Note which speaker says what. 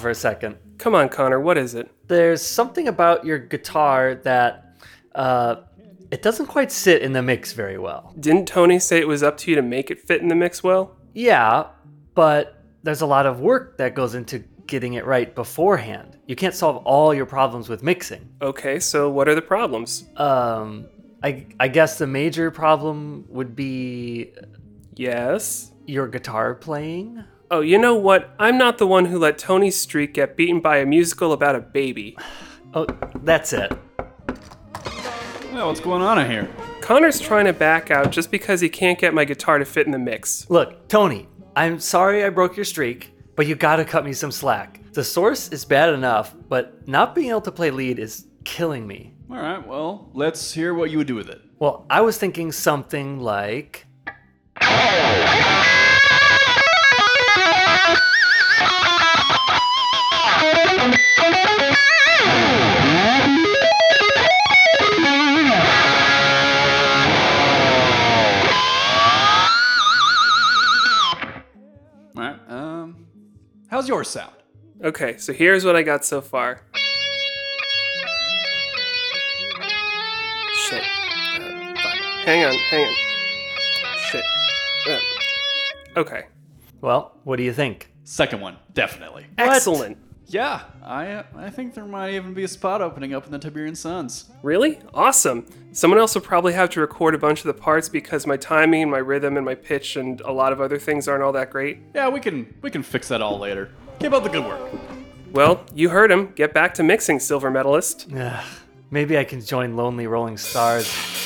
Speaker 1: for a second.
Speaker 2: Come on, Connor, what is it?
Speaker 1: There's something about your guitar that it doesn't quite sit in the mix very well.
Speaker 2: Didn't Tony say it was up to you to make it fit in the mix well?
Speaker 1: Yeah, but there's a lot of work that goes into getting it right beforehand. You can't solve all your problems with mixing.
Speaker 2: Okay, so what are the problems?
Speaker 1: I guess the major problem would be
Speaker 2: Yes?
Speaker 1: your guitar playing.
Speaker 2: Oh, you know what? I'm not the one who let Tony's streak get beaten by a musical about a baby.
Speaker 1: Oh, that's it.
Speaker 3: Well, what's going on in here?
Speaker 2: Connor's trying to back out just because he can't get my guitar to fit in the mix.
Speaker 1: Look, Tony, I'm sorry I broke your streak, but you gotta cut me some slack. The source is bad enough, but not being able to play lead is killing me.
Speaker 3: All right, well, let's hear what you would do with it.
Speaker 1: Well, I was thinking something like...
Speaker 3: All right, how's yours sound?
Speaker 2: Okay, so here's what I got so far. Shit. Hang on. Shit. Okay.
Speaker 1: Well, what do you think?
Speaker 3: Second one, definitely.
Speaker 2: Excellent.
Speaker 3: Yeah, I think there might even be a spot opening up in the Tiberian Suns.
Speaker 2: Really? Awesome. Someone else will probably have to record a bunch of the parts because my timing, my rhythm, and my pitch and a lot of other things aren't all that great.
Speaker 3: Yeah, we can fix that all later. Keep up the good work.
Speaker 2: Well, you heard him. Get back to mixing, silver medalist.
Speaker 1: Maybe I can join Lonely Rolling Stars.